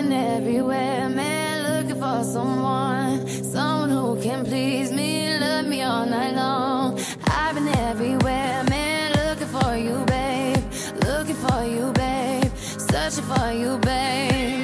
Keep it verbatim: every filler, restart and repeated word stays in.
been everywhere, man, looking for someone, someone who can please me, love me all night long. I've been everywhere, man, looking for you, babe, looking for you, babe, searching for you, babe.